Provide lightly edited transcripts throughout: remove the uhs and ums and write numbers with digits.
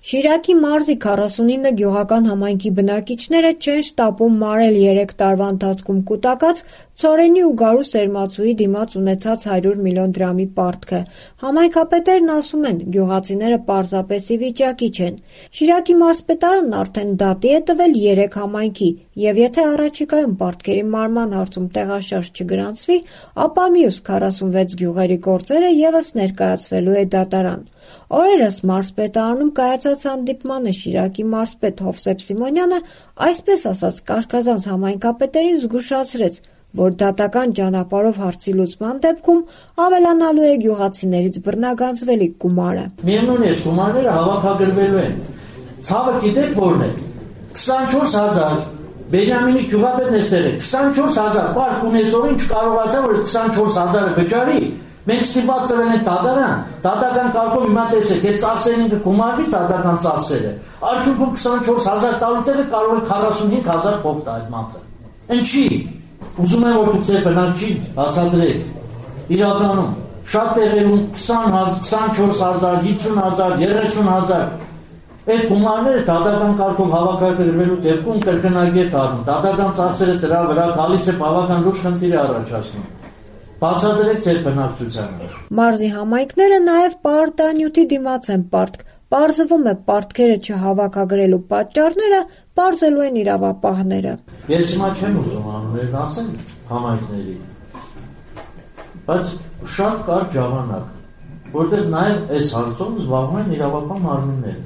Շիրակի մարզի 49 գյուղական համայնքի բնակիչները չեն շտապում մարել 3 տարվա ընթացքում կուտակած ցորենի ու գարու սերմացուի դիմաց ունեցած 100 միլիոն դրամի պարտքը։ Համայնքապետերն ասում են, գյուղացիները պարզապես ի վիճակի չեն։ Շիրակի մարզպետարանն արդեն դատի է տվել 3 համայնքի, եւ եթե առաջիկայում պարտքերի մարման հարցում տեղաշարժ չգրանցվի, ապա մյուս 46 գյուղերի գործերը եւս ներկայացվելու է դատարան։ Օրերս մարզպետարանում կայացած հանդիպմանը Շիրակի մարզպետ Հովսեփ Սիմոնյանը այսպես ասած կարգազանց համայնքապետերին զգուշացրեց, որ դատական ճանապարհով հարցի լուծման դեպքում ավելանալու է գյուղացիներից բռնագանձվելիք գումարը։ Միևնույն է, գումարները հավաքագրվելու են։ Ցավը գիտեք որն է։ 24000 Բենյամինի գյուղապետն էստեղ է 24000 պարկ ունեցողին չկարողացա որ 24000-ը վճարի։ Մենք ստիպված ծրել են դատական կարգով հիմա տեսեք, այդ ծախսերին կգումարվի դատական ծախսերը։ Արդյունքում 24000 տալուտերը կարող է 45000 փող տա այդ մարդը։ Ինչի։ Ուզում եմ որ դուք ձեր բնակչին բացատրեք։ Իրականում շատ տեղերում 20000, 24000, 50000, 30000 այդ գումարները դատական կարգով հավաքագրվելու դեպքում կրկնագետ առնում։ Դատական ծախսերը դրա վրա գալիս է բավական լուրջ խնդիր առաջացնում։ Բացատրեք ձեր բնակչությանը։ Մարզի համայնքները նաև պարտանյութի դիմաց են պարտք։ Պարզվում է պարտքերը չհավաքագրելու պատճառները պարզելու են իրավապահները։ Ես հիմա չեմ ուզում անուններն ասեմ համայնքների, բայց շատ կարճ ժամանակ, որտեղ նաև այս հարցով զբաղվում են իրավապահ մարմինները։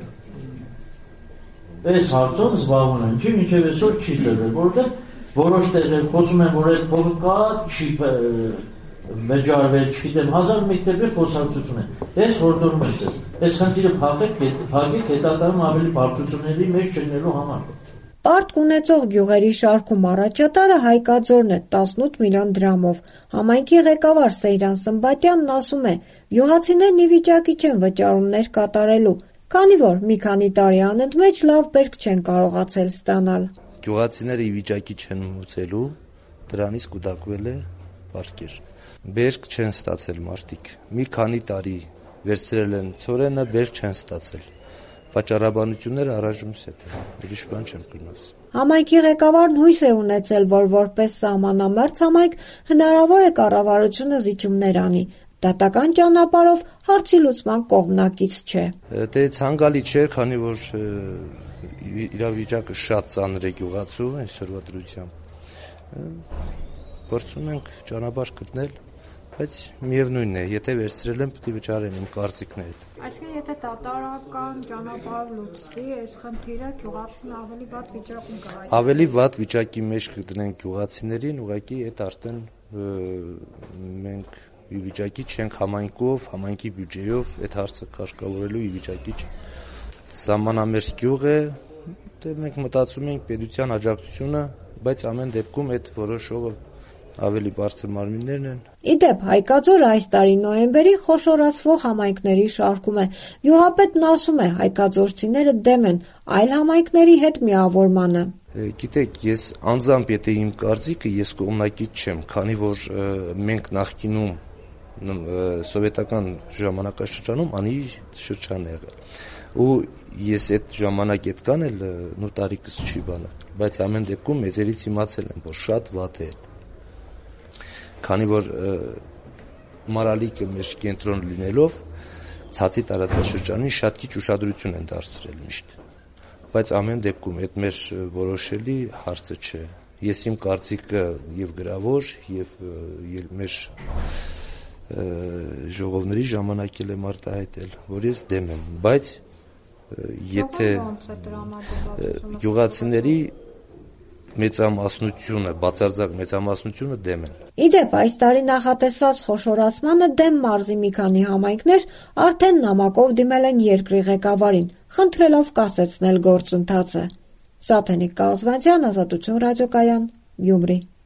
Այս հարցով զբաղվում են, չի մինչև այսօր չի տրվել, որտեղ որոշ տեղեր խոսում են, որ այդ փողը կա, չի վճարվել, չգիտեմ, 1000 մեկտեպի խոսակցություն է։ Ես հորդորում եմ ձեզ, այս խնդիրը փակեք հետագայում ավելի բարդությունների մեջ չգնելու համար։ Պարտք ունեցող գյուղերի շարքում առաջատարը Հայկաձորն է 18 միլիոն դրամով։ Համայնքի ղեկավար Սեյրան Սմբատյանն ասում է, գյուղացիներն ի վիճակի չեն վճարումներ կատարելու, քանի որ մի քանի տարի անընդմեջ լավ բերք չեն կարողացել ստանալ։ Գյուղացիները ի վիճակի չեն մուծելու, դրանից կուտակվել է պարտքեր։ Բերք չեն ստացել մարդիկ։ Մի քանի տարի վերցրել են ցորենը, բերք չեն ստացել։ Վաճառաբանությունները առայժմս է, ուրիշ բան չեմ գնացել։ Համայնքի ղեկավարն հույս է ունեցել, որ որպես սահմանամերձ համայնք հնարավոր է կառավարությունը զիջումներ անի։ Դատական ճանապարհով հարցի լուծման կողմնակից չէ։ Դե ցանկալի չէ, քանի որ իրավիճակը շատ ծանր է գյուղացու այսօրվա դրությամբ։ Փորձում ենք ճանապարհ գտնել, բայց միևնույնն է, եթե վերցրել են, պետք է վճարեն իմ կարծիքն է այդ։ Այսինքն, եթե դատարական ճանապարհով լուծվի, այս խնդիրը գյուղացին ավելի վատ վիճակում կհայտնվի։ Ավելի վատ վիճակի մեջ կդնենք գյուղացիներին, ուղղակի այդ արդեն մենք ի վիճակի չենք համայնքով, համայնքի բյուջեով այդ հարցը կարգավորելու ի վիճակի չենք։ Սահմանամերձ գյուղ է, դե մենք մտածում ենք պետության աջակցությունը, բայց ամեն դեպքում այդ որոշողը ավելի բարձր մարմիններն են։ Իդեպ Հայկաձորը այս տարի նոյեմբերին խոշորացվող համայնքների շարքում է։ Գյուղապետն ասում է, հայկաձորցիները դեմ են այլ համայնքների հետ միավորմանը։ Գիտեք, ես անձամբ եթե իմ կարծիքը ես կողմնակից չեմ, քանի որ մենք նախկինում սովետական ժամանակաշրջանում անի շրջան է եղել։ Ու ես այդ ժամանակ այդ կանել նու տարիքս չի բանա, բայց ամեն դեպքում մեծերից իմացել եմ, որ շատ վատ է այդ։ Քանի որ մարալիկը մեր կենտրոն լինելով ցածի տարածաշրջանին շատ քիչ ուշադրություն են դարձրել միշտ, բայց ամեն դեպքում այդ մեր որոշելի հարցը չէ։ Ես իմ կարծիքը եւ գրավոր եւ մեր ժողովների ժամանակ էլ եմ արտահայտել, որ ես դեմ եմ, բայց եթե գյուղացիների մեծամասնությունը, բացարձակ մեծամասնությունը դեմ են։ Իդեպ այս տարի նախատեսված խոշորացմանը դեմ մարզի մի քանի համայնքներ արդեն նամակով դիմել են երկրի ղեկավարին, խնդրելով կասեցնել գործընթացը։ Սաթենիկ Կազվանցյան, Ազատություն ռադիոկայան, Գյումրի։